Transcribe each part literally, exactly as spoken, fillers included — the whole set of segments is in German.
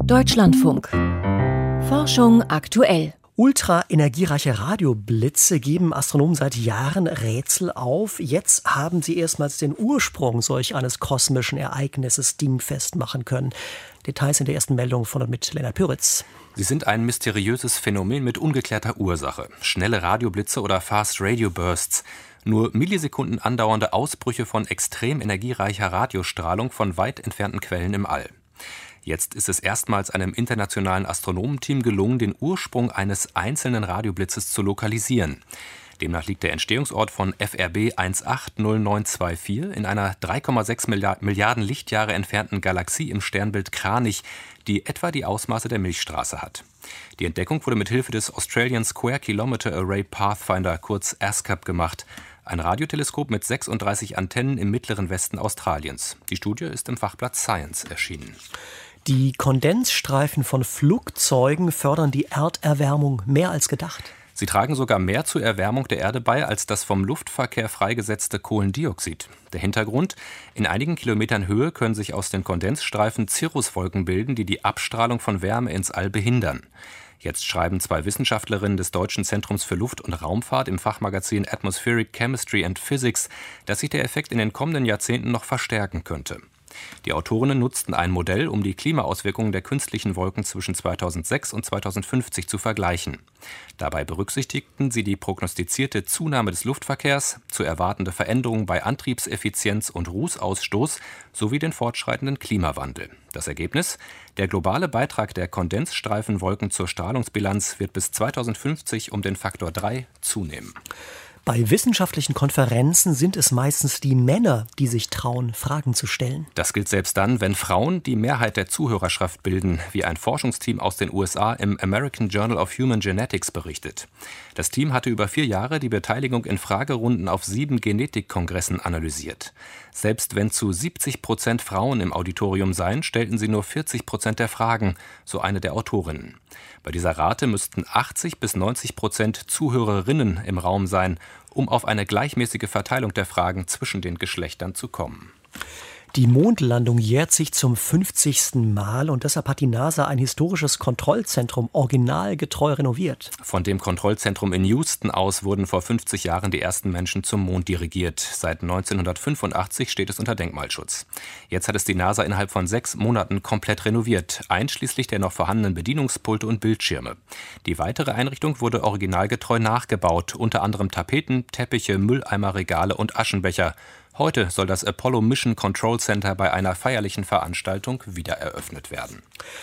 Deutschlandfunk. Forschung aktuell. Ultra-energiereiche Radioblitze geben Astronomen seit Jahren Rätsel auf. Jetzt haben sie erstmals den Ursprung solch eines kosmischen Ereignisses dingfest machen können. Details in der ersten Meldung von und mit Lennart Püritz. Sie sind ein mysteriöses Phänomen mit ungeklärter Ursache. Schnelle Radioblitze oder Fast Radio Bursts. Nur Millisekunden andauernde Ausbrüche von extrem energiereicher Radiostrahlung von weit entfernten Quellen im All. Jetzt ist es erstmals einem internationalen Astronomenteam gelungen, den Ursprung eines einzelnen Radioblitzes zu lokalisieren. Demnach liegt der Entstehungsort von F R B eins acht null neun zwei vier in einer drei Komma sechs Milliarden Lichtjahre entfernten Galaxie im Sternbild Kranich, die etwa die Ausmaße der Milchstraße hat. Die Entdeckung wurde mit Hilfe des Australian Square Kilometre Array Pathfinder, kurz A S C A P, gemacht. Ein Radioteleskop mit sechsunddreißig Antennen im mittleren Westen Australiens. Die Studie ist im Fachblatt Science erschienen. Die Kondensstreifen von Flugzeugen fördern die Erderwärmung mehr als gedacht. Sie tragen sogar mehr zur Erwärmung der Erde bei als das vom Luftverkehr freigesetzte Kohlendioxid. Der Hintergrund: In einigen Kilometern Höhe können sich aus den Kondensstreifen Cirruswolken bilden, die die Abstrahlung von Wärme ins All behindern. Jetzt schreiben zwei Wissenschaftlerinnen des Deutschen Zentrums für Luft- und Raumfahrt im Fachmagazin Atmospheric Chemistry and Physics, dass sich der Effekt in den kommenden Jahrzehnten noch verstärken könnte. Die Autorinnen nutzten ein Modell, um die Klimaauswirkungen der künstlichen Wolken zwischen zweitausendsechs und zweitausendfünfzig zu vergleichen. Dabei berücksichtigten sie die prognostizierte Zunahme des Luftverkehrs, zu erwartende Veränderungen bei Antriebseffizienz und Rußausstoß sowie den fortschreitenden Klimawandel. Das Ergebnis: Der globale Beitrag der Kondensstreifenwolken zur Strahlungsbilanz wird bis zweitausendfünfzig um den Faktor drei zunehmen. Bei wissenschaftlichen Konferenzen sind es meistens die Männer, die sich trauen, Fragen zu stellen. Das gilt selbst dann, wenn Frauen die Mehrheit der Zuhörerschaft bilden, wie ein Forschungsteam aus den U S A im American Journal of Human Genetics berichtet. Das Team hatte über vier Jahre die Beteiligung in Fragerunden auf sieben Genetik-Kongressen analysiert. Selbst wenn zu siebzig Prozent Frauen im Auditorium seien, stellten sie nur vierzig Prozent der Fragen, so eine der Autorinnen. Bei dieser Rate müssten achtzig bis neunzig Prozent Zuhörerinnen im Raum sein, um auf eine gleichmäßige Verteilung der Fragen zwischen den Geschlechtern zu kommen. Die Mondlandung jährt sich zum fünfzigsten Mal und deshalb hat die NASA ein historisches Kontrollzentrum originalgetreu renoviert. Von dem Kontrollzentrum in Houston aus wurden vor fünfzig Jahren die ersten Menschen zum Mond dirigiert. Seit neunzehnhundertfünfundachtzig steht es unter Denkmalschutz. Jetzt hat es die NASA innerhalb von sechs Monaten komplett renoviert, einschließlich der noch vorhandenen Bedienungspulte und Bildschirme. Die weitere Einrichtung wurde originalgetreu nachgebaut, unter anderem Tapeten, Teppiche, Mülleimerregale und Aschenbecher. Heute soll das Apollo Mission Control Center bei einer feierlichen Veranstaltung wieder eröffnet werden.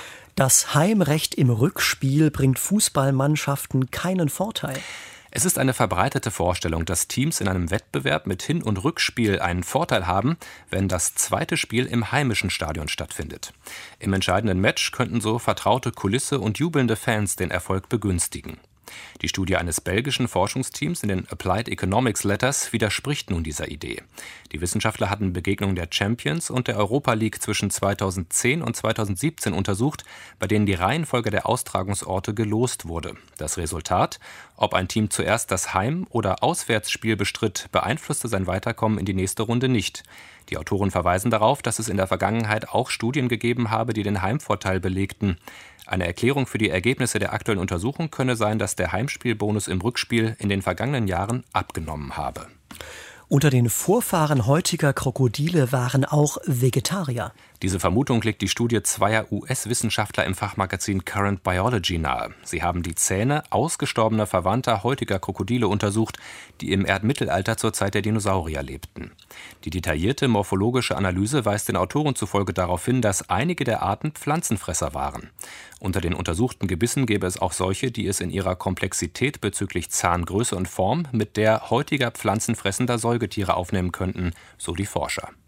Das Heimrecht im Rückspiel bringt Fußballmannschaften keinen Vorteil. Es ist eine verbreitete Vorstellung, dass Teams in einem Wettbewerb mit Hin- und Rückspiel einen Vorteil haben, wenn das zweite Spiel im heimischen Stadion stattfindet. Im entscheidenden Match könnten so vertraute Kulisse und jubelnde Fans den Erfolg begünstigen. Die Studie eines belgischen Forschungsteams in den Applied Economics Letters widerspricht nun dieser Idee. Die Wissenschaftler hatten Begegnungen der Champions und der Europa League zwischen zweitausendzehn und zweitausendsiebzehn untersucht, bei denen die Reihenfolge der Austragungsorte gelost wurde. Das Resultat: Ob ein Team zuerst das Heim- oder Auswärtsspiel bestritt, beeinflusste sein Weiterkommen in die nächste Runde nicht. Die Autoren verweisen darauf, dass es in der Vergangenheit auch Studien gegeben habe, die den Heimvorteil belegten. Eine Erklärung für die Ergebnisse der aktuellen Untersuchung könne sein, dass der Heimspielbonus im Rückspiel in den vergangenen Jahren abgenommen habe. Unter den Vorfahren heutiger Krokodile waren auch Vegetarier. Diese Vermutung legt die Studie zweier U S-Wissenschaftler im Fachmagazin Current Biology nahe. Sie haben die Zähne ausgestorbener Verwandter heutiger Krokodile untersucht, die im Erdmittelalter zur Zeit der Dinosaurier lebten. Die detaillierte morphologische Analyse weist den Autoren zufolge darauf hin, dass einige der Arten Pflanzenfresser waren. Unter den untersuchten Gebissen gäbe es auch solche, die es in ihrer Komplexität bezüglich Zahngröße und Form mit der heutiger pflanzenfressender Säugetiere aufnehmen könnten, so die Forscher.